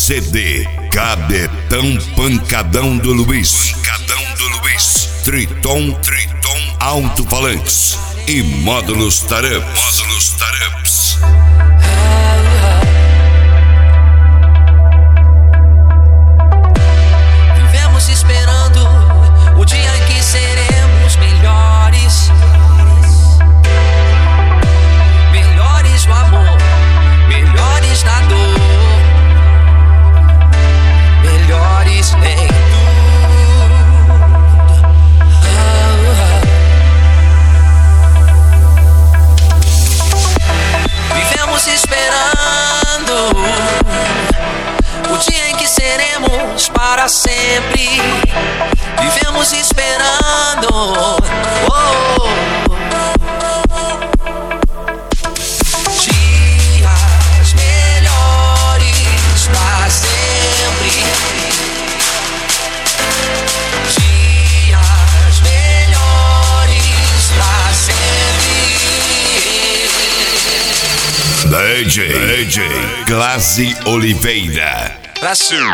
CD Cabetão Pancadão do Luiz. Triton Alto-Falantes e Módulos Taramps. Vivemos esperando o dia em que seremos melhores. Melhores no amor, melhores na dor, melhores em tudo. Vivemos esperando o dia em que seremos para sempre. Vivemos esperando dias melhores para sempre. Dias melhores para sempre. DJ Glaze Oliveira. Brasil.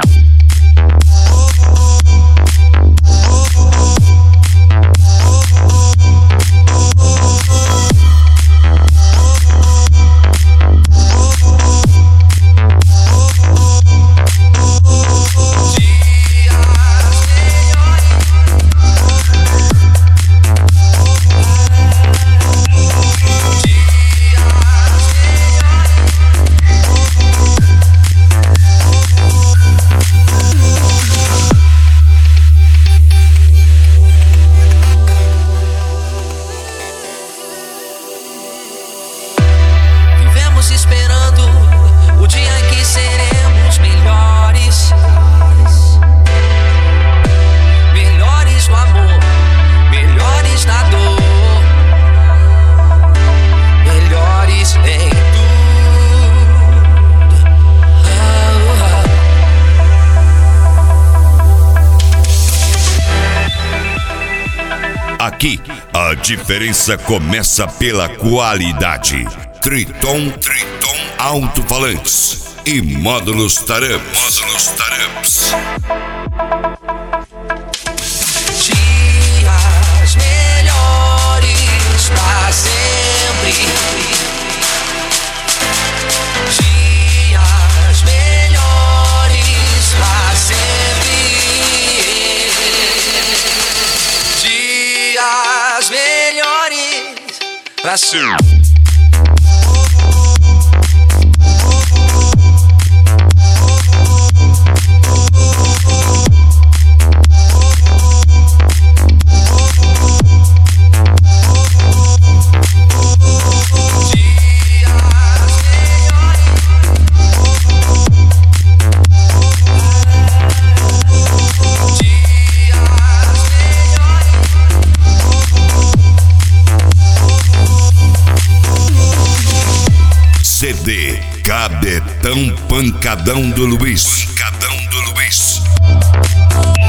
Esperando o dia em que seremos melhores. Melhores no amor, melhores na dor, melhores em tudo. Aqui, a diferença começa pela qualidade. Triton Alto-Falantes e Módulos Taramps. Dias melhores para sempre. Dias melhores para sempre. Dias melhores para sempre. CD Cabetão Pancadão do Luiz.